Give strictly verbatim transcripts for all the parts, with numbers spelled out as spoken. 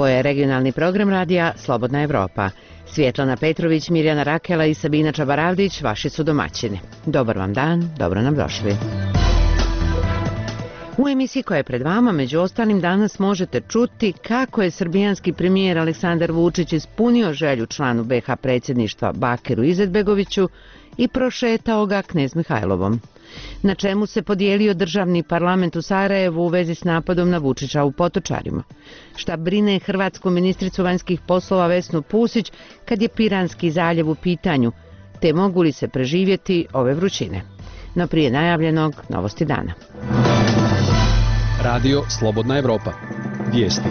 Ovo je regionalni program radija Slobodna Evropa. Svjetlana Petrović, Mirjana Rakela i Sabina Čabaravdić vaši su domaćini. Dobar vam dan, dobro nam došli. U emisiji koja je pred vama, među ostalim, danas možete čuti kako je srbijanski premijer Aleksandar Vučić ispunio želju članu be ha predsjedništva Bakiru Izetbegoviću i prošetao ga Knez Mihajlovom. Na čemu se podijelio državni parlament u Sarajevu u vezi s napadom na Vučića u Potočarima. Šta brine hrvatsku ministricu vanjskih poslova Vesnu Pusić kad je Piranski zaljev u pitanju, te mogu li se preživjeti ove vrućine. No prije najavljenog, novosti dana. Radio Slobodna Evropa. Vijesti.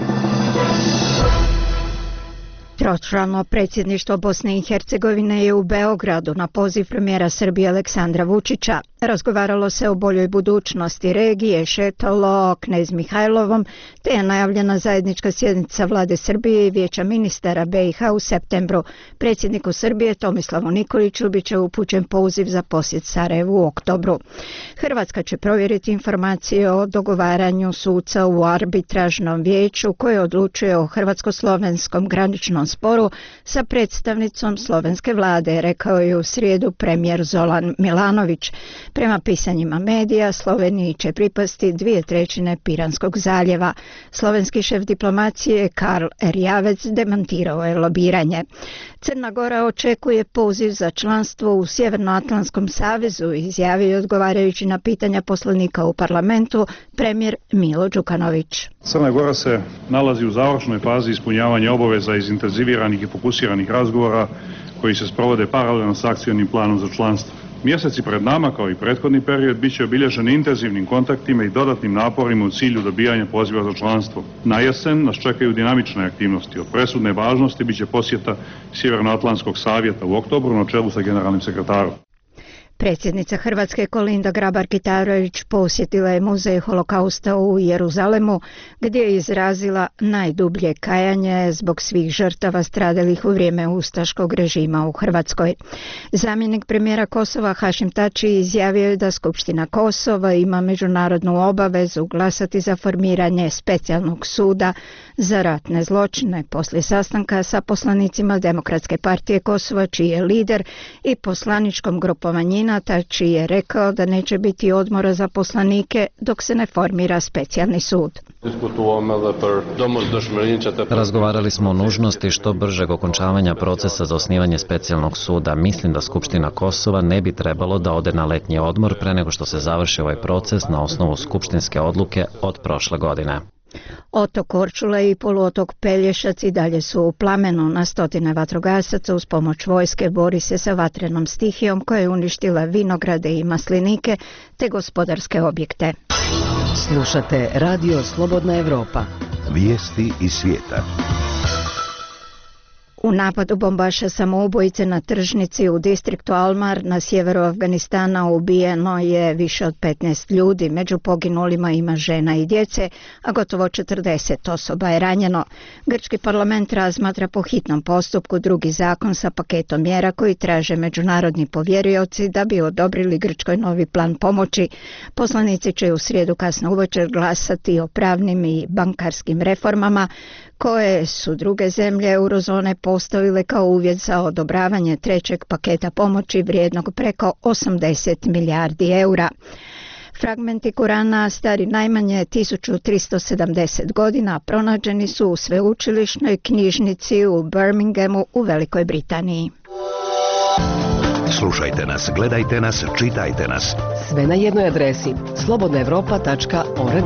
Tročlano predsjedništvo Bosne i Hercegovine je u Beogradu na poziv premijera Srbije Aleksandra Vučića. Razgovaralo se o boljoj budućnosti regije, šetalo o Knez Mihajlovom, te je najavljena zajednička sjednica vlade Srbije i vijeća ministara be i ha u septembru. Predsjedniku Srbije Tomislavu Nikoliću bit će upućen poziv za posjet Sarajevu u oktobru. Hrvatska će provjeriti informacije o dogovaranju suca u arbitražnom vijeću koje odlučuje o hrvatsko-slovenskom graničnom sporu sa predstavnicom slovenske vlade, rekao je u srijedu premijer Zoran Milanović. Prema pisanjima medija, Sloveniji će pripasti dvije trećine Piranskog zaljeva. Slovenski šef diplomacije Karl Erjavec demantirao je lobiranje. Crna Gora očekuje poziv za članstvo u Sjevernoatlantskom savezu, izjavio je odgovarajući na pitanja poslanika u parlamentu premijer Milo Đukanović. Crna Gora se nalazi u završnoj fazi ispunjavanja obaveza iz intenziviranih i fokusiranih razgovora koji se sprovode paralelno s akcionim planom za članstvo. Mjeseci pred nama, kao i prethodni period, bit će obilježeni intenzivnim kontaktima i dodatnim naporima u cilju dobijanja poziva za članstvo. Na jesen nas čekaju dinamične aktivnosti. Od presudne važnosti bit će posjeta Sjevernoatlantskog savjeta u oktobru na čelu sa generalnim sekretarom. Predsjednica Hrvatske Kolinda Grabar-Kitarović posjetila je muzej holokausta u Jeruzalemu, gdje je izrazila najdublje kajanje zbog svih žrtava stradalih u vrijeme ustaškog režima u Hrvatskoj. Zamjenik premijera Kosova Hašim Tači izjavio je da Skupština Kosova ima međunarodnu obavezu glasati za formiranje specijalnog suda za ratne zločine poslije sastanka sa poslanicima Demokratske partije Kosova, čiji je lider, i poslaničkom grupovanjina. Tači je rekao da neće biti odmora za poslanike dok se ne formira specijalni sud. Razgovarali smo o nužnosti što bržeg okončavanja procesa za osnivanje specijalnog suda. Mislim da Skupština Kosova ne bi trebalo da ode na letnji odmor pre nego što se završi ovaj proces na osnovu skupštinske odluke od prošle godine. Otok Korčula i poluotok Pelješac i dalje su u plamenu. Na stotine vatrogasaca uz pomoć vojske bori se sa vatrenom stihijom koja je uništila vinograde i maslinike te gospodarske objekte. Slušate Radio Slobodna Evropa. Vijesti iz svijeta. U napadu bombaša samoubojice na tržnici u distriktu Almar na sjeveru Afganistana ubijeno je više od petnaest ljudi. Među poginulima ima žena i djece, a gotovo četrdeset osoba je ranjeno. Grčki parlament razmatra po hitnom postupku drugi zakon sa paketom mjera koji traže međunarodni povjerioci da bi odobrili Grčkoj novi plan pomoći. Poslanici će u srijedu kasno uvečer glasati o pravnim i bankarskim reformama koje su druge zemlje eurozone postavile kao uvjet za odobravanje trećeg paketa pomoći vrijednog preko osamdeset milijardi eura. Fragmenti Kurana stari najmanje tisuću tristo sedamdeset godina pronađeni su u sveučilišnoj knjižnici u Birminghamu u Velikoj Britaniji. Slušajte nas, gledajte nas, čitajte nas. Sve na jednoj adresi slobodna evropa tačka org.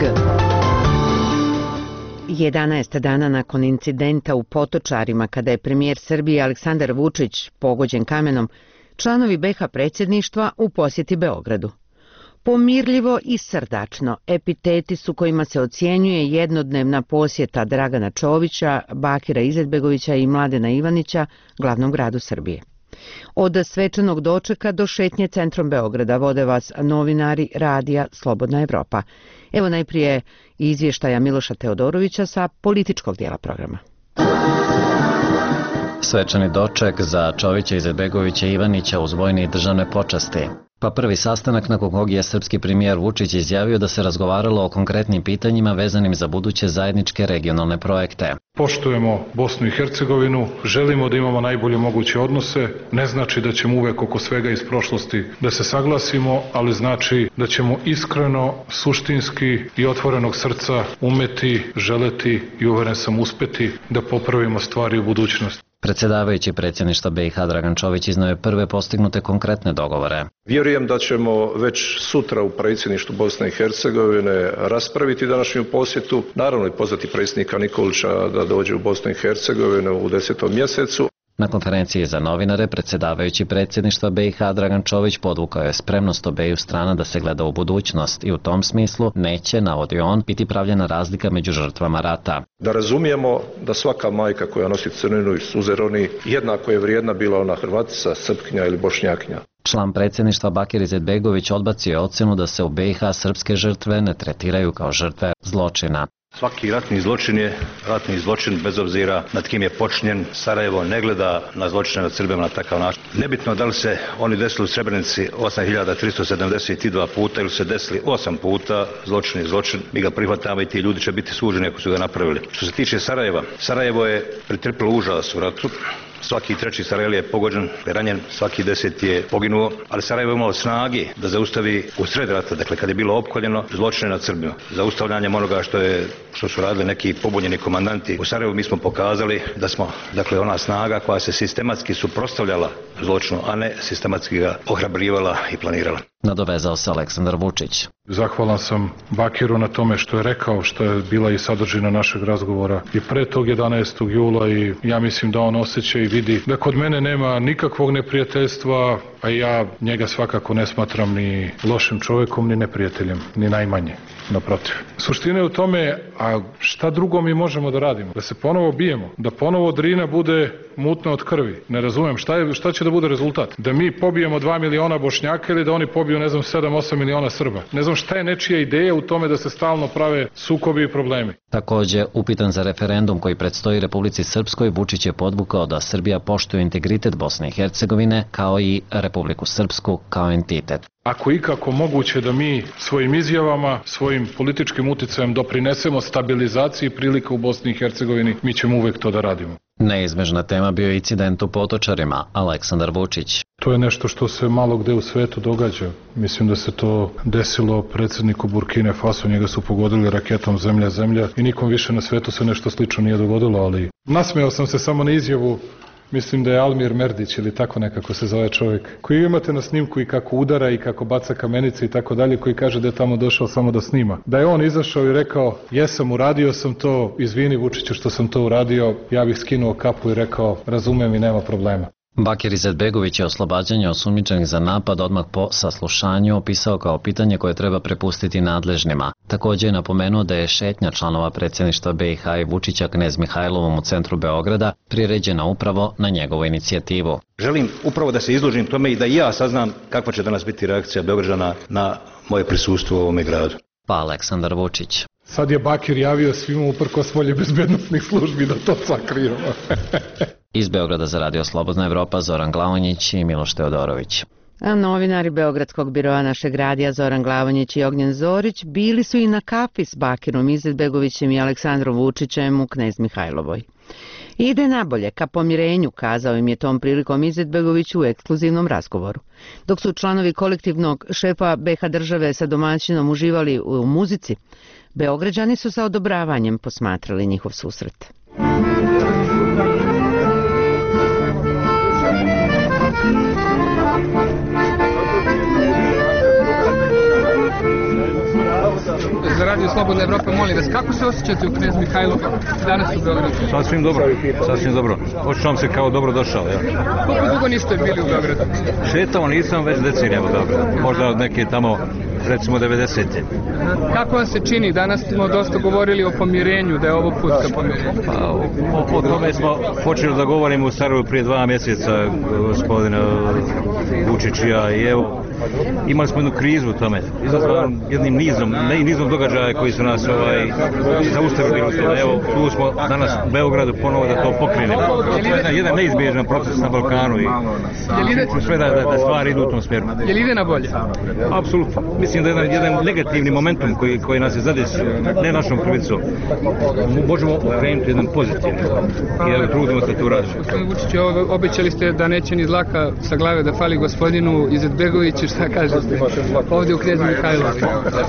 jedanaest dana nakon incidenta u Potočarima, kada je premijer Srbije Aleksandar Vučić pogođen kamenom, članovi be ha predsjedništva u posjeti Beogradu. Pomirljivo i srdačno, epiteti su kojima se ocjenjuje jednodnevna posjeta Dragana Čovića, Bakira Izetbegovića i Mladena Ivanića glavnom gradu Srbije. Od svečanog dočeka do šetnje centrom Beograda vode vas novinari radija Slobodna Evropa. Evo najprije izvještaja Miloša Teodorovića sa političkog dijela programa. Svečani doček za Čovića, Izetbegovića i Ivanića uz vojne i državne počasti. Pa prvi sastanak nakon kog je srpski premijer Vučić izjavio da se razgovaralo o konkretnim pitanjima vezanim za buduće zajedničke regionalne projekte. Poštujemo Bosnu i Hercegovinu, želimo da imamo najbolje moguće odnose, ne znači da ćemo uvek oko svega iz prošlosti da se saglasimo, ali znači da ćemo iskreno, suštinski i otvorenog srca umeti, želeti i uveren sam uspeti da popravimo stvari u budućnosti. Predsjedavajući predsjedništva B i H Dragan Čović iznao je prve postignute konkretne dogovore. Vjerujem da ćemo već sutra u predsjedništvu Bosne i Hercegovine raspraviti današnju posjetu, naravno i pozvati predsjednika Nikolića da dođe u Bosnu i Hercegovinu u desetom mjesecu. Na konferenciji za novinare predsjedavajući predsjedništva B i H Dragan Čović podvukao je spremnost obeju strana da se gleda u budućnost i u tom smislu neće, navodi on, biti pravljena razlika među žrtvama rata. Da razumijemo da svaka majka koja nosi crninu i suze roni jednako je vrijedna bila ona Hrvatica, Srpkinja ili Bošnjakinja. Član predsjedništva Bakir Izetbegović odbacio je ocjenu da se u B i H srpske žrtve ne tretiraju kao žrtve zločina. Svaki ratni zločin je ratni zločin bez obzira nad kim je počinjen. Sarajevo ne gleda na zločine nad Srbima na takav način. Nebitno da li se oni desili u Srebrenici osam hiljada tristo sedamdeset dva puta ili se desili osam puta, zločin je zločin. Mi ga prihvatamo i ti ljudi će biti suđeni ako su ga napravili. Što se tiče Sarajeva, Sarajevo je pretrpilo užas u ratu. Svaki treći Sarajeli je pogođen, ranjen, svaki deset je poginuo, ali Sarajevo je imalo snagi da zaustavi u sred rata, dakle kad je bilo opkoljeno, zločine nad Srbima. Zaustavljanjem onoga što je što su radili neki pobunjeni komandanti u Sarajevu, mi smo pokazali da smo, dakle, ona snaga koja se sistematski suprotstavljala zločinu, a ne sistematski ga ohrabrivala i planirala. Nadovezao se Aleksandar Vučić. Zahvalan sam Bakiru na tome što je rekao, što je bila i sadržina našeg razgovora i pre tog jedanaestog jula i ja mislim da on osjeća i vidi da kod mene nema nikakvog neprijateljstva, a ja njega svakako ne smatram ni lošim čovjekom, ni neprijateljem, ni najmanje. Naprotiv. Suština je u tome, a šta drugo mi možemo da radimo? Da se ponovo bijemo, da ponovo Drina bude mutna od krvi. Ne razumem, šta, je, šta će da bude rezultat? Da mi pobijemo dva miliona Bošnjaka ili da oni pobiju, ne znam, sedam osam miliona Srba? Ne znam šta je nečija ideja u tome da se stalno prave sukobi i problemi. Takođe, upitan za referendum koji predstoji Republici Srpskoj, Vučić je podvukao da Srbija poštuje integritet Bosne i Hercegovine kao i Republiku Srpsku kao entitet. Ako ikako moguće da mi svojim izjavama, svojim političkim uticajem doprinesemo stabilizaciji prilika u Bosni i Hercegovini, mi ćemo uvek to da radimo. Neizbežna tema bio je incident u Potočarima, Aleksandar Vučić. To je nešto što se malo gde u svetu događa. Mislim da se to desilo predsjedniku Burkine Faso, njega su pogodili raketom zemlja zemlja i nikom više na svetu se nešto slično nije dogodilo, ali nasmejao sam se samo na izjavu. Mislim da je Almir Merdić ili tako nekako se zove čovjek, koji imate na snimku i kako udara i kako baca kamenice i tako dalje, koji kaže da je tamo došao samo da snima. Da je on izašao i rekao, jesam, uradio sam to, izvini Vučiću što sam to uradio, ja bih skinuo kapu i rekao, razumem i nema problema. Bakir Izetbegović je oslobađanje osumnjičenih za napad odmah po saslušanju opisao kao pitanje koje treba prepustiti nadležnima. Također je napomenuo da je šetnja članova predsjedništva B i H i Vučića Knez Mihajlovom u centru Beograda priređena upravo na njegovu inicijativu. Želim upravo da se izložim tome i da i ja saznam kakva će danas biti reakcija Beograđana na moje prisustvo u ovome gradu. Pa Aleksandar Vučić. Sad je Bakir javio svima uprkos volje bezbednosnih službi da to sakrijemo. Iz Beograda za Radio Slobodna Evropa Zoran Glavonjić i Miloš Teodorović. A novinari Beogradskog biroa našeg radija Zoran Glavonjić i Ognjen Zorić bili su i na kafi s Bakirom Izetbegovićem i Aleksandrom Vučićem u Knez Mihajlovoj. Ide nabolje ka pomirenju, kazao im je tom prilikom Izetbegović u ekskluzivnom razgovoru. Dok su članovi kolektivnog šefa B H države sa domaćinom uživali u muzici, Beograđani su sa odobravanjem posmatrali njihov susret. Za Radio Slobodna Evropa, molim vas, kako se osjećate u Knez Mihajlovu danas u Beogradu? Sasvim dobro, sasvim dobro. Osjećam se kao dobro došao, ja. Koliko dugo niste bili u Beogradu? Šetao nisam već decenijama u Beogradu. Možda od neke tamo, recimo, devedesete. Kako vam se čini? Danas smo dosta govorili o pomirenju, da je ovo put ka pomirenju. Pa, o, o tome smo počeli da govorimo u Sarajevu prije dva mjeseca, gospodina Vučić i ja i evo imali smo jednu krizu u tome, izazvan jednim nizom, ne nizom događaja koji su nas ovaj, zaustavili u tome. Evo, tu smo danas u Beogradu ponovo da to pokrenemo. To je jedan, jedan neizbježan proces na Balkanu i sve da, da, da stvari idu u tom smjeru. Je li ide na bolje? Apsolutno. Mislim da je jedan, jedan negativni momentum koji, koji nas je zadesio, ne našom krivicom, možemo okrenuti jedan pozitivni. I evo, trudimo se tu raditi. Gospodin Vučić, obećali ste da neće ni dlaka sa glave da fali gospodinu Izetbegoviću, šta kažete ovdje u Knez Mihajlovi?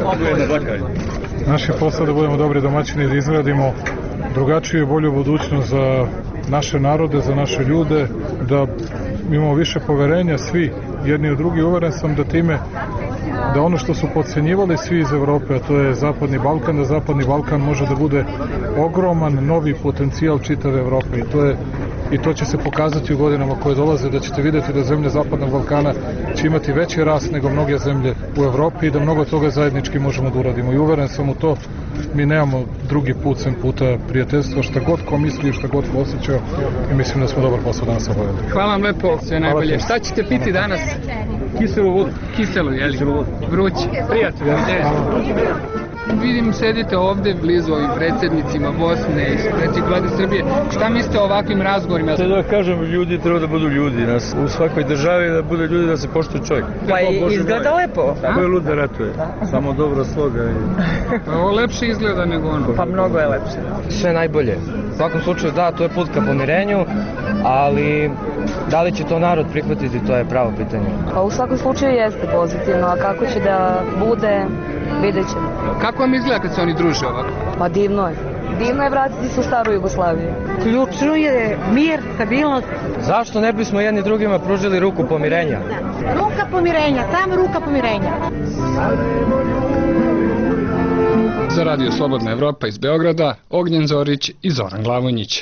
Naš je posao da budemo dobri domaćini, da izgradimo drugačiju i bolju budućnost za naše narode, za naše ljude, da imamo više poverenja svi jedni u drugi. Uveren sam da time da ono što su podcenjivali svi iz Evrope, a to je Zapadni Balkan, da Zapadni Balkan može da bude ogroman novi potencijal čitave Evrope i to je i to će se pokazati u godinama koje dolaze, da ćete vidjeti da zemlje Zapadnog Balkana će imati veći rast nego mnoge zemlje u Evropi i da mnogo toga zajednički možemo da uradimo. I uveren sam u to, mi nemamo drugi put sem puta prijateljstva, šta god ko misli, šta god ko osjeća i mislim da smo dobar posao danas obavili. Hvala vam lepo, sve najbolje. Šta ćete piti danas? Kiselu vodu. Kiselu, jeli? Vrući. Prijatno. Vidim, sedite ovdje blizu ovim predsjednicima Bosne i predsjednik vlade Srbije. Šta mislite o ovakvim razgovorima? Da kažem, ljudi treba da budu ljudi. Nas, u svakoj državi da bude ljudi, da se poštuje čovjek. Pa i izgleda lepo. Ko je lud da ratuje? Samo dobro sloga. I... Ovo lepše izgleda nego ono. Pa mnogo je lepše. Sve najbolje. U svakom slučaju da, to je put ka pomirenju, ali da li će to narod prihvatiti, to je pravo pitanje. Pa u svakom slučaju jeste pozitivno, a kako će da bude, vidjet ćemo. Kako vam izgleda kad se oni druže ovako? Pa divno je. Divno je vratiti se u staru Jugoslaviju. Ključno je mir, stabilnost. Zašto ne bismo jedni drugima pružili ruku pomirenja? Ruka pomirenja, samo ruka pomirenja. Za Radio Slobodna Evropa iz Beograda, Ognjen Zorić i Zoran Glavonjić.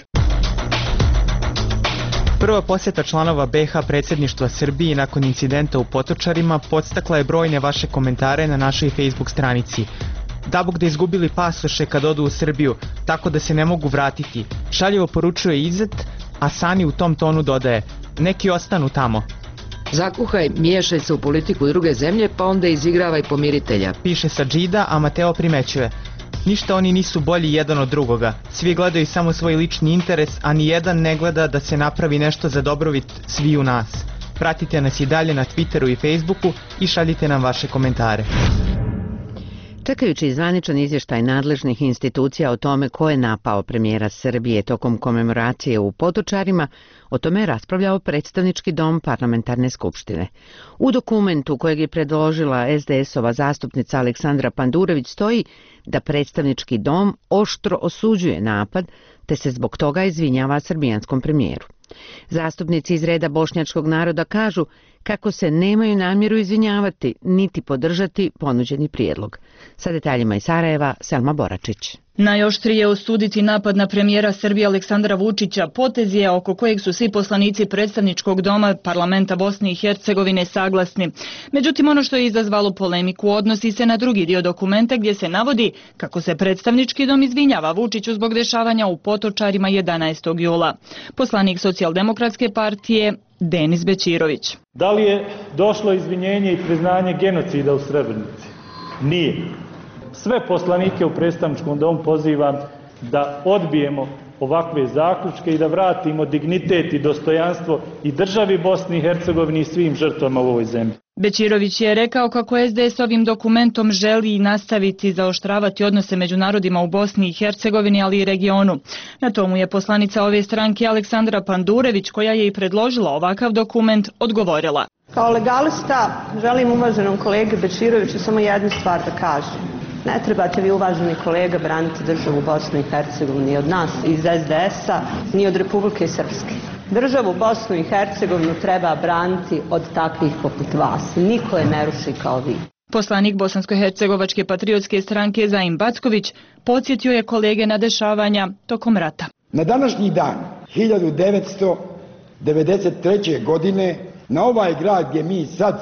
Prva posjeta članova be ha predsjedništva Srbiji nakon incidenta u Potočarima podstakla je brojne vaše komentare na našoj Facebook stranici. Dabog da izgubili pasoše kad odu u Srbiju, tako da se ne mogu vratiti. Šaljivo poručuje Izet, a Sani u tom tonu dodaje: neki ostanu tamo. Zakuhaj, miješaj se u politiku druge zemlje, pa onda izigravaj pomiritelja. Piše Sadžida, a Mateo primećuje: ništa oni nisu bolji jedan od drugoga. Svi gledaju samo svoj lični interes, a ni jedan ne gleda da se napravi nešto za dobrobit sviju nas. Pratite nas i dalje na Twitteru i Facebooku i šaljite nam vaše komentare. Čekajući zvaničan izvještaj nadležnih institucija o tome ko je napao premijera Srbije tokom komemoracije u Potočarima, o tome je raspravljao predstavnički dom parlamentarne skupštine. U dokumentu kojeg je predložila es de es-ova zastupnica Aleksandra Pandurević stoji da predstavnički dom oštro osuđuje napad te se zbog toga izvinjava srbijanskom premijeru. Zastupnici iz reda bošnjačkog naroda kažu kako se nemaju namjeru izvinjavati niti podržati ponuđeni prijedlog. Sa detaljima iz Sarajeva, Selma Boračić. Najoštrije osuditi napad na premijera Srbije Aleksandra Vučića potez je oko kojeg su svi poslanici predstavničkog doma parlamenta Bosne i Hercegovine saglasni. Međutim, ono što je izazvalo polemiku odnosi se na drugi dio dokumenta gdje se navodi kako se predstavnički dom izvinjava Vučiću zbog dešavanja u Potočarima jedanaestog jula. Poslanik Socijaldemokratske partije Denis Bećirović. Da li je došlo izvinjenje i priznanje genocida u Srebrenici? Nije. Sve poslanike u predstavničkom domu pozivam da odbijemo ovakve zaključke i da vratimo dignitet i dostojanstvo i državi Bosni i Hercegovini i svim žrtvama u ovoj zemlji. Bećirović je rekao kako es de es ovim dokumentom želi nastaviti zaoštravati odnose među narodima u Bosni i Hercegovini, ali i regionu. Na tomu je poslanica ove stranke Aleksandra Pandurević, koja je i predložila ovakav dokument, odgovorila. Kao legalista želim uvaženom kolegi Bećiroviću samo jednu stvar da kažem. Ne trebate vi, uvaženi kolega, braniti državu Bosne i Hercegovine od nas iz es de es-a, ni od Republike Srpske. Državu Bosnu i Hercegovinu treba braniti od takvih poput vas. Niko je ne ruši kao vi. Poslanik Bosansko-hercegovačke patriotske stranke Zaim Backović podsjetio je kolege na dešavanja tokom rata. Na današnji dan hiljadu devetsto devedeset treće. godine na ovaj grad gdje mi sad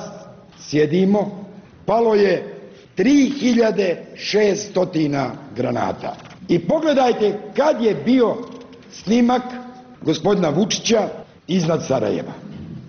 sjedimo palo je tri hiljade šesto granata. I pogledajte kad je bio snimak gospodina Vučića iznad Sarajeva.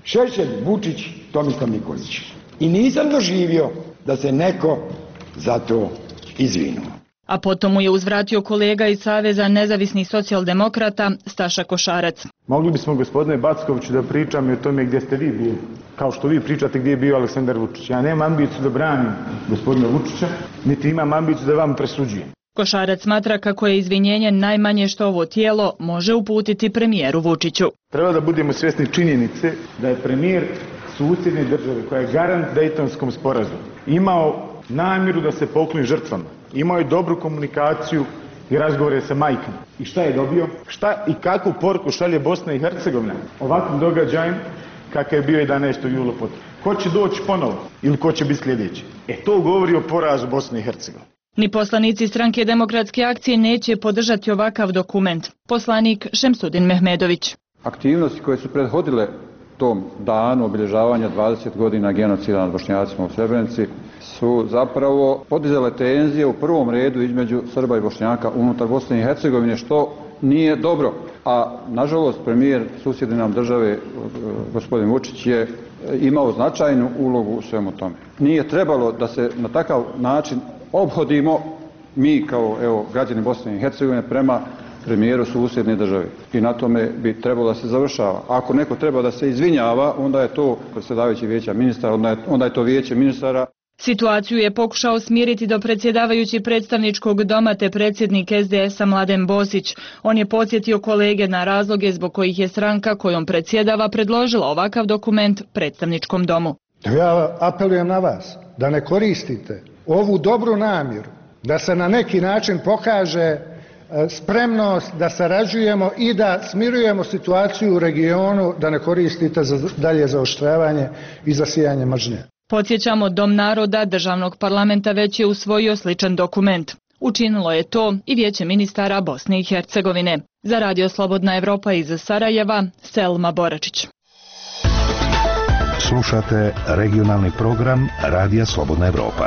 Šešelj, Vučić, Tomislav Nikolić. I nisam doživio da se neko za to izvinuo. A potom mu je uzvratio kolega iz Saveza nezavisnih socijaldemokrata Staša Košarac. Mogli bismo, gospodine Backoviću, da pričamo o tome gdje ste vi bili. Kao što vi pričate gdje je bio Aleksandar Vučić. Ja nemam ambiciju da branim gospodina Vučića, niti imam ambiciju da vam presuđujem. Košarac smatra kako je izvinjenje najmanje što ovo tijelo može uputiti premijeru Vučiću. Treba da budemo svjesni činjenice da je premijer susjedne države, koja je garant Dejtonskom sporazumu, imao namjeru da se pokloni žrtvama. Imao je dobru komunikaciju i razgovore sa majkama. I šta je dobio? Šta i kakvu poruku šalje Bosna i Hercegovina ovakvim događajem kakav je bio jedanaestog jula potom? Ko će doći ponovo ili ko će biti sljedeći? E to govori o porazu Bosne i Hercegovine. Ni poslanici Stranke demokratske akcije neće podržati ovakav dokument. Poslanik Šemsudin Mehmedović. Aktivnosti koje su prethodile tom danu obilježavanja dvadeset godina genocida nad Bošnjacima u Srebrenici su zapravo podizale tenzije u prvom redu između Srba i Bošnjaka unutar Bosne i Hercegovine, što nije dobro. A nažalost premijer susjedne nam države gospodin Vučić je imao značajnu ulogu u svemu tome. Nije trebalo da se na takav način ophodimo mi kao evo, građani Bosne i Hercegovine prema premijeru susjedne države. I na tome bi trebalo da se završava. Ako neko treba da se izvinjava, onda je to predsjedavajući vijeća ministara, onda je, onda je to vijeće ministara. Situaciju je pokušao smiriti do predsjedavajući predstavničkog doma te predsjednik S D S-a Mladen Bosić. On je podsjetio kolege na razloge zbog kojih je stranka kojom predsjedava predložila ovakav dokument predstavničkom domu. Ja apelujem na vas da ne koristite ovu dobru namjeru, da se na neki način pokaže spremnost da sarađujemo i da smirujemo situaciju u regionu, da ne koristite za dalje zaoštravanje i zasijanje mržnje. Podsjećamo, Dom naroda državnog parlamenta već je usvojio sličan dokument. Učinilo je to i Vijeće ministara Bosne i Hercegovine. Za Radio Slobodna Evropa iz Sarajeva, Selma Boračić. Slušate regionalni program Radija Slobodna Evropa.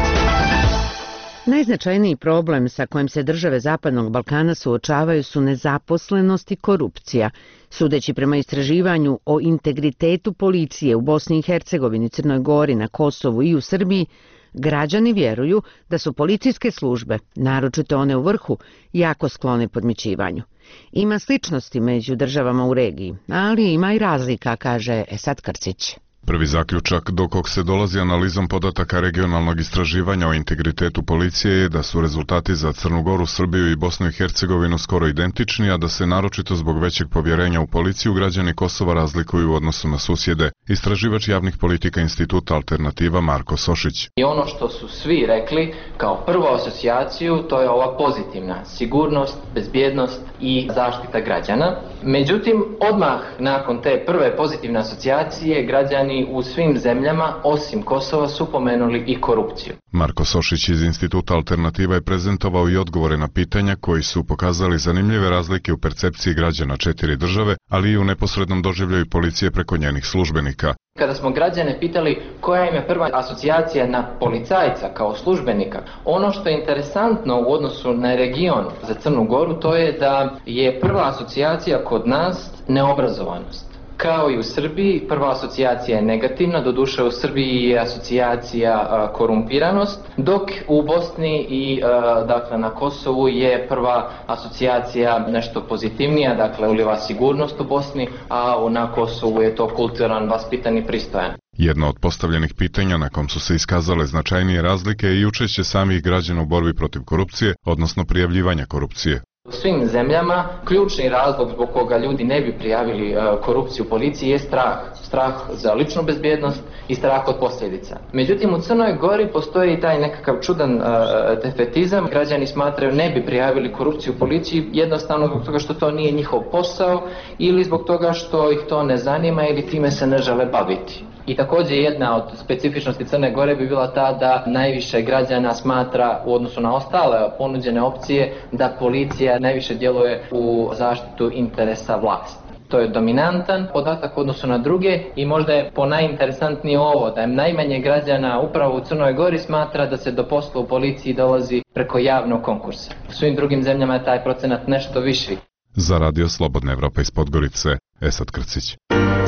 Najznačajniji problem sa kojim se države Zapadnog Balkana suočavaju su nezaposlenost i korupcija. Sudeći prema istraživanju o integritetu policije u Bosni i Hercegovini, Crnoj Gori, na Kosovu i u Srbiji, građani vjeruju da su policijske službe, naročito one u vrhu, jako sklone podmićivanju. Ima sličnosti među državama u regiji, ali ima i razlika, kaže Esad Krcić. Prvi zaključak do kog se dolazi analizom podataka regionalnog istraživanja o integritetu policije je da su rezultati za Crnu Goru, Srbiju i Bosnu i Hercegovinu skoro identični, a da se naročito zbog većeg povjerenja u policiju građani Kosova razlikuju u odnosu na susjede. Istraživač javnih politika Instituta Alternativa Marko Sošić. I ono što su svi rekli kao prvu asocijaciju, to je ova pozitivna sigurnost, bezbjednost i zaštita građana. Međutim, odmah nakon te prve pozitivne asocijacije građani u svim zemljama, osim Kosova, su pomenuli i korupciju. Marko Sošić iz Instituta Alternativa je prezentovao i odgovore na pitanja koji su pokazali zanimljive razlike u percepciji građana četiri države, ali i u neposrednom doživljaju policije preko njenih službenika. Kada smo građane pitali koja im je prva asocijacija na policajca kao službenika, ono što je interesantno u odnosu na region za Crnu Goru, to je da je prva asocijacija kod nas neobrazovanost. Kao i u Srbiji, prva asocijacija je negativna, doduše u Srbiji je asocijacija a, korumpiranost, dok u Bosni i a, dakle na Kosovu je prva asocijacija nešto pozitivnija, dakle uliva sigurnost u Bosni, a na Kosovu je to kulturan, vaspitan i pristojan. Jedno od postavljenih pitanja na kom su se iskazale značajnije razlike je i učešće samih građana u borbi protiv korupcije, odnosno prijavljivanja korupcije. U svim zemljama ključni razlog zbog koga ljudi ne bi prijavili uh, korupciju u policiji je strah. Strah za ličnu bezbjednost i strah od posljedica. Međutim, u Crnoj Gori postoji taj nekakav čudan uh, defetizam. Građani smatraju ne bi prijavili korupciju u policiji jednostavno zbog toga što to nije njihov posao ili zbog toga što ih to ne zanima ili time se ne žele baviti. I također jedna od specifičnosti Crne Gore bi bila ta da najviše građana smatra u odnosu na ostale ponuđene opcije da policija najviše djeluje u zaštitu interesa vlasti. To je dominantan podatak u odnosu na druge i možda je po najinteresantnije ovo da je najmanje građana upravo u Crnoj Gori smatra da se do posla u policiji dolazi preko javnog konkursa. U svim drugim zemljama je taj procenat nešto viši. Za Radio Slobodna Evropa iz Podgorice, Esad Krcić.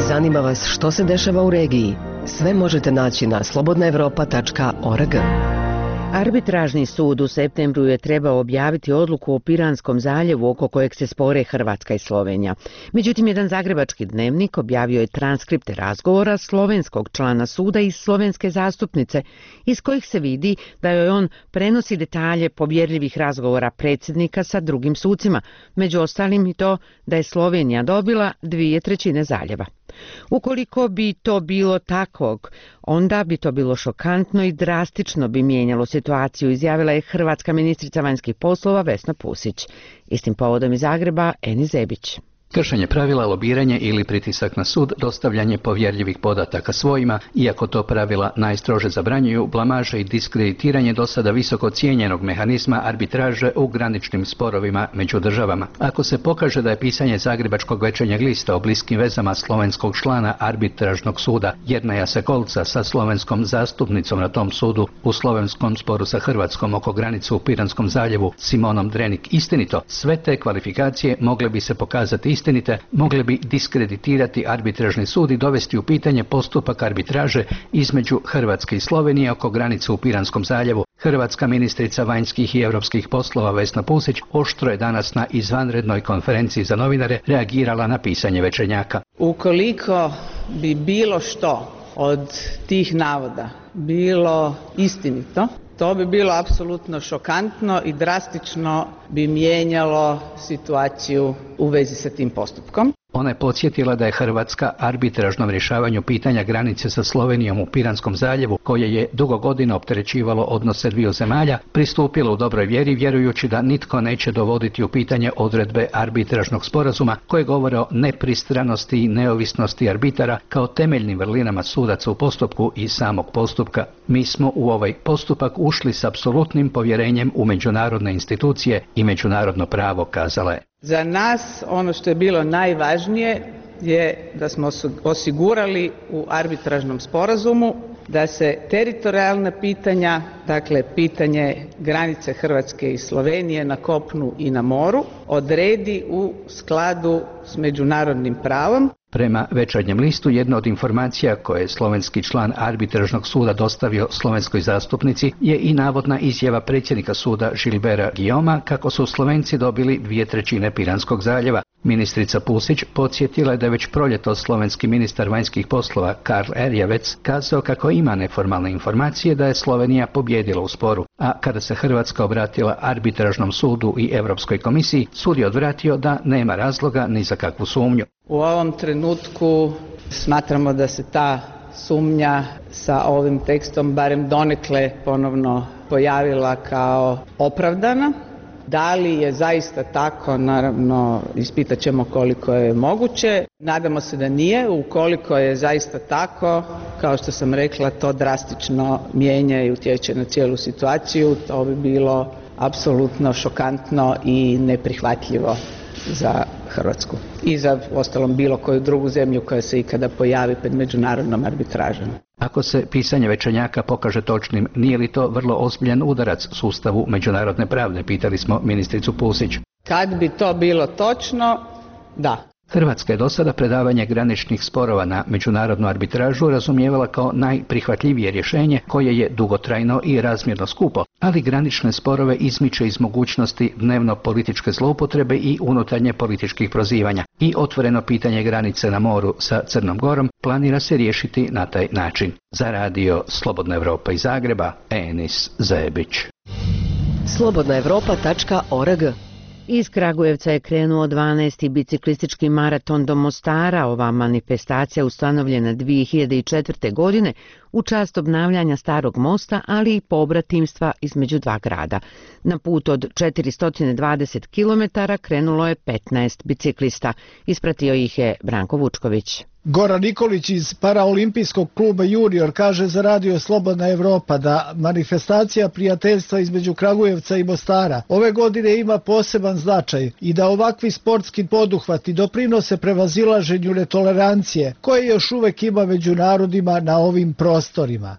Zanima vas što se dešava u regiji? Sve možete naći na slobodna evropa tačka org. Arbitražni sud u septembru je trebao objaviti odluku o Piranskom zaljevu oko kojeg se spore Hrvatska i Slovenija. Međutim, jedan zagrebački dnevnik objavio je transkripte razgovora slovenskog člana suda i slovenske zastupnice, iz kojih se vidi da joj on prenosi detalje povjerljivih razgovora predsjednika sa drugim sucima, među ostalim i to da je Slovenija dobila dvije trećine zaljeva. Ukoliko bi to bilo takvog, onda bi to bilo šokantno i drastično bi mijenjalo situaciju, izjavila je hrvatska ministrica vanjskih poslova Vesna Pusić. Istim povodom iz Zagreba, Eni Zebić. Kršenje pravila, lobiranje ili pritisak na sud, dostavljanje povjerljivih podataka svojima, iako to pravila najstrože zabranjuju, blamaže i diskreditiranje do sada visoko cijenjenog mehanizma arbitraže u graničnim sporovima među državama. Ako se pokaže da je pisanje Zagrebačkog večernjeg lista o bliskim vezama slovenskog člana arbitražnog suda Jerneja Sekolca sa slovenskom zastupnicom na tom sudu u slovenskom sporu sa Hrvatskom oko granice u Piranskom zaljevu Simonom Drenik istinito, sve te kvalifikacije mogle bi se pokazati istinite, mogle bi diskreditirati arbitražni sud i dovesti u pitanje postupak arbitraže između Hrvatske i Slovenije oko granice u Piranskom zaljevu. Hrvatska ministrica vanjskih i europskih poslova Vesna Pusić oštro je danas na izvanrednoj konferenciji za novinare reagirala na pisanje Večernjaka. Ukoliko bi bilo što od tih navoda bilo istinito, to bi bilo apsolutno šokantno i drastično bi mijenjalo situaciju u vezi sa tim postupkom. Ona je podsjetila da je Hrvatska arbitražnom rješavanju pitanja granice sa Slovenijom u Piranskom zaljevu, koje je dugo godina opterećivalo odnose dviju zemalja, pristupila u dobroj vjeri vjerujući da nitko neće dovoditi u pitanje odredbe arbitražnog sporazuma koje govore o nepristranosti i neovisnosti arbitara kao temeljnim vrlinama sudaca u postupku i samog postupka. Mi smo u ovaj postupak ušli s apsolutnim povjerenjem u međunarodne institucije i međunarodno pravo, kazala je. Za nas ono što je bilo najvažnije je da smo osigurali u arbitražnom sporazumu da se teritorijalna pitanja, dakle pitanje granice Hrvatske i Slovenije na kopnu i na moru, odredi u skladu s međunarodnim pravom. Prema Večernjem listu, jedna od informacija koje je slovenski član arbitražnog suda dostavio slovenskoj zastupnici je i navodna izjava predsjednika suda Žilibera Guillauma kako su Slovenci dobili dvije trećine Piranskog zaljeva. Ministrica Pusić podsjetila je da je već proljetos slovenski ministar vanjskih poslova Karl Erjavec kazao kako ima neformalne informacije da je Slovenija pobjedila u sporu, a kada se Hrvatska obratila arbitražnom sudu i Europskoj komisiji, sud je odvratio da nema razloga ni za kakvu sumnju. U ovom trenutku smatramo da se ta sumnja sa ovim tekstom barem donekle ponovno pojavila kao opravdana. Da li je zaista tako, naravno ispitat ćemo koliko je moguće. Nadamo se da nije. Ukoliko je zaista tako, kao što sam rekla, to drastično mijenja i utječe na cijelu situaciju. To bi bilo apsolutno šokantno i neprihvatljivo za Hrvatsku i za uostalom bilo koju drugu zemlju koja se ikada pojavi pred međunarodnom arbitražom. Ako se pisanje Večernjaka pokaže točnim, nije li to vrlo ozbiljan udarac sustavu međunarodne pravde, pitali smo ministricu Pusić. Kad bi to bilo točno, da. Hrvatska je do sada predavanje graničnih sporova na međunarodnu arbitražu razumijevala kao najprihvatljivije rješenje koje je dugotrajno i razmjerno skupo, ali granične sporove izmiče iz mogućnosti dnevno političke zloupotrebe i unutarnje političkih prozivanja. I otvoreno pitanje granice na moru sa Crnom Gorom planira se riješiti na taj način. Za radio Slobodna Evropa iz Zagreba, Enis Zebić. slobodna evropa tačka org. Iz Kragujevca je krenuo dvanaesti biciklistički maraton do Mostara. Ova manifestacija ustanovljena dvije hiljade četvrte. godine u čast obnavljanja starog mosta, ali i pobratimstva između dva grada. Na put od četiristo dvadeset kilometara krenulo je petnaest biciklista. Ispratio ih je Branko Vučković. Goran Nikolić iz paraolimpijskog kluba Junior kaže za radio Slobodna Evropa da manifestacija prijateljstva između Kragujevca i Mostara ove godine ima poseban značaj i da ovakvi sportski poduhvati doprinose prevazilaženju netolerancije koje još uvek ima među narodima na ovim prostorima.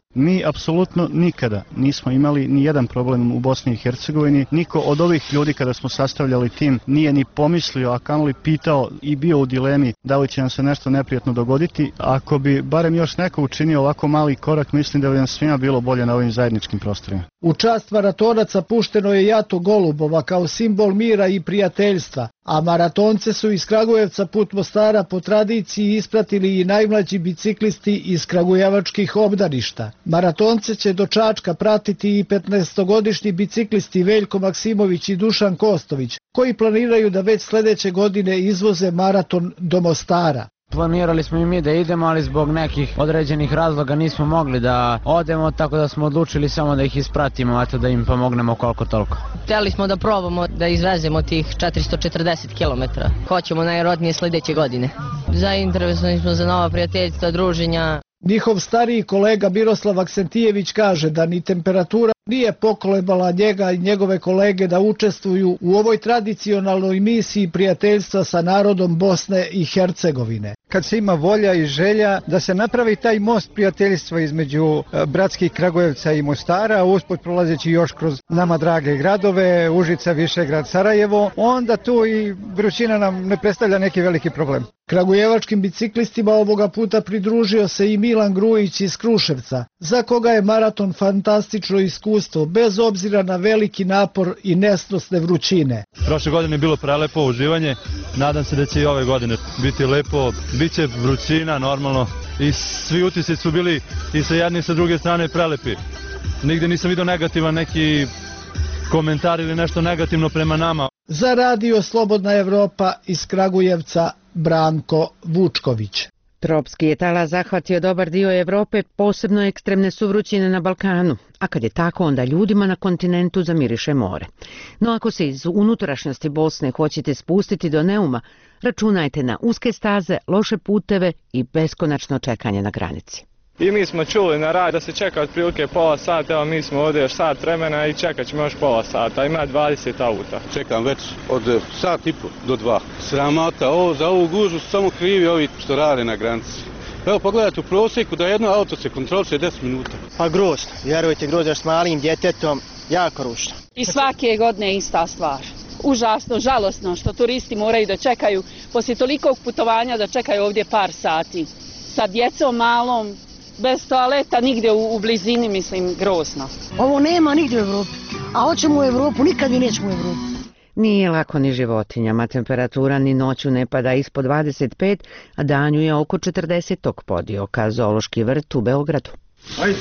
Mi apsolutno nikada nismo imali ni jedan problem u Bosni i Hercegovini. Niko od ovih ljudi kada smo sastavljali tim nije ni pomislio, a kamoli pitao i bio u dilemi da li će nam se nešto neprijatno dogoditi. Ako bi barem još neko učinio ovako mali korak, mislim da bi nam svima bilo bolje na ovim zajedničkim prostorima. U čast maratonaca pušteno je jato golubova kao simbol mira i prijateljstva, a maratonce su iz Kragujevca put Mostara po tradiciji ispratili i najmlađi biciklisti iz kragujevačkih obdaništa. Maratonce će do Čačka pratiti i petnaestogodišnji biciklisti Veljko Maksimović i Dušan Kostović, koji planiraju da već sledeće godine izvoze maraton do Mostara. Planirali smo i mi da idemo, ali zbog nekih određenih razloga nismo mogli da odemo, tako da smo odlučili samo da ih ispratimo, eto da im pomognemo koliko toliko. Hteli smo da probamo da izvezemo tih četiristo četrdeset kilometara. Hoćemo najrodnije sledeće godine. Zainteresovani smo za nova prijateljstva, druženja. Njihov stariji kolega Miroslav Aksentijević kaže da ni temperatura nije pokolebala njega i njegove kolege da učestvuju u ovoj tradicionalnoj misiji prijateljstva sa narodom Bosne i Hercegovine. Kad se ima volja i želja da se napravi taj most prijateljstva između bratskih Kragujevca i Mostara, usput prolazeći još kroz nama drage gradove, Užica, Višegrad, Sarajevo, onda tu i vrućina nam ne predstavlja neki veliki problem. Kragujevačkim biciklistima ovoga puta pridružio se i Milan Grujić iz Kruševca, za koga je maraton fantastično iskustvo, bez obzira na veliki napor i nesnosne vrućine. Prošle godine je bilo prelepo uživanje, nadam se da će i ove godine biti lepo, bit će vrućina normalno i svi utisci su bili i sa jedne i sa druge strane prelepi. Nigde nisam vidio negativan neki komentar ili nešto negativno prema nama. Za radio Slobodna Evropa iz Kragujevca, Branko Vučković. Tropski je talas zahvatio dobar dio Evrope, posebno ekstremne su vrućine na Balkanu, a kad je tako onda ljudima na kontinentu zamiriše more. No ako se iz unutrašnjosti Bosne hoćete spustiti do Neuma, računajte na uske staze, loše puteve i beskonačno čekanje na granici. I mi smo čuli na rad da se čeka otprilike pola sata, evo mi smo ovdje još sat vremena i čekat ćemo još pola sata, ima dvadeset auta. Čekam već od sat i po do dva. Sramota, ovo, za ovu gužu su samo krivi ovi što rade na granici. Evo pogledajte u prosjeku da jedno auto se kontroliše deset minuta. Pa grozno, vjerujte grozno, s malim djetetom, jako ružno. I svake godine ista stvar. Užasno, žalosno što turisti moraju da čekaju poslije tolikog putovanja da čekaju ovdje par sati. Sa djecom malom, bez toaleta, nigdje u, u blizini, mislim, grozno. Ovo nema nigdje u Evropi, a hoćemo u Evropu, nikad i nećemo u Evropu. Nije lako ni životinjama, temperatura ni noću ne pada ispod dvadeset pet, a danju je oko četrdeset, podio ka Zoološki vrt u Beogradu. Ajde,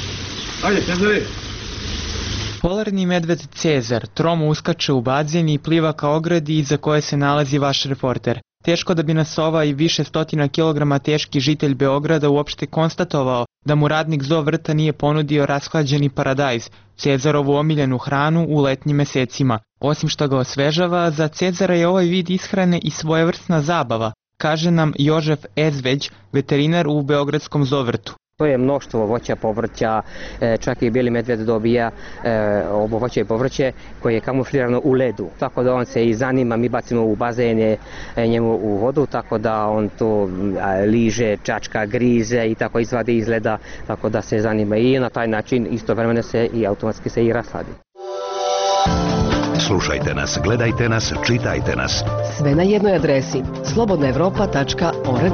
ajde, Cezare. Polarni medved Cezar tromo uskače u bazen i pliva ka ogradi iza koje se nalazi vaš reporter. Teško da bi nas ovaj više stotina kilograma teški žitelj Beograda uopšte konstatovao da mu radnik zoo vrta nije ponudio rashlađeni paradajz, Cezarovu omiljenu hranu u letnjim mesecima. Osim što ga osvežava, za Cezara je ovaj vid ishrane i svojevrsna zabava, kaže nam Jožef Ezveć, veterinar u Beogradskom zoo vrtu. To je mnoštvo voća, povrća, čak i bijeli medved dobija ovo voće i povrće koje je kamuflirano u ledu. Tako da on se i zanima, mi bacimo u bazene njemu u vodu, tako da on to liže, čačka, grize i tako izvadi iz leda, tako da se zanima i na taj način istovremeno se i automatski se i rasladi. Slušajte nas, gledajte nas, čitajte nas. Sve na jednoj adresi slobodna evropa tačka org.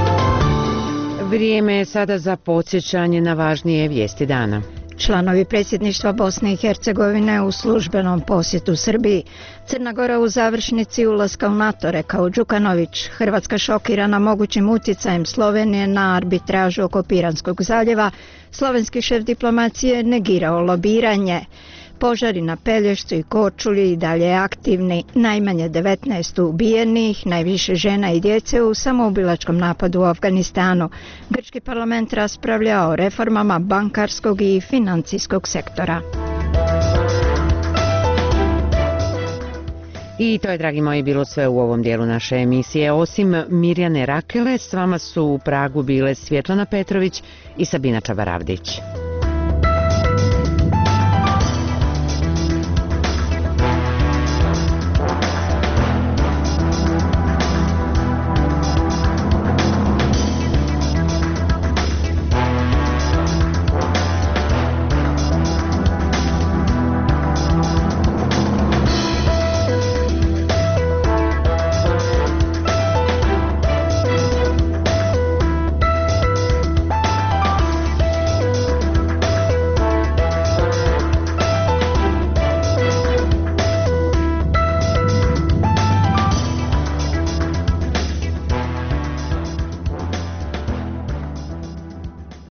Vrijeme je sada za podsjećanje na važnije vijesti dana. Članovi predsjedništva Bosne i Hercegovine u službenom posjetu Srbiji. Crna Gora u završnici ulaska u NATO, rekao Đukanović. Hrvatska šokirana mogućim utjecajem Slovenije na arbitražu oko Piranskog zaljeva. Slovenski šef diplomacije negirao lobiranje. Požari na Pelješcu i Korčuli i dalje aktivni, najmanje devetnaest ubijenih, najviše žena i djece u samoubilačkom napadu u Afganistanu. Grčki parlament raspravlja o reformama bankarskog i financijskog sektora. I to je, dragi moji, bilo sve u ovom dijelu naše emisije. Osim Mirjane Rakele, s vama su u Pragu bile Svjetlana Petrović i Sabina Čabaravdić.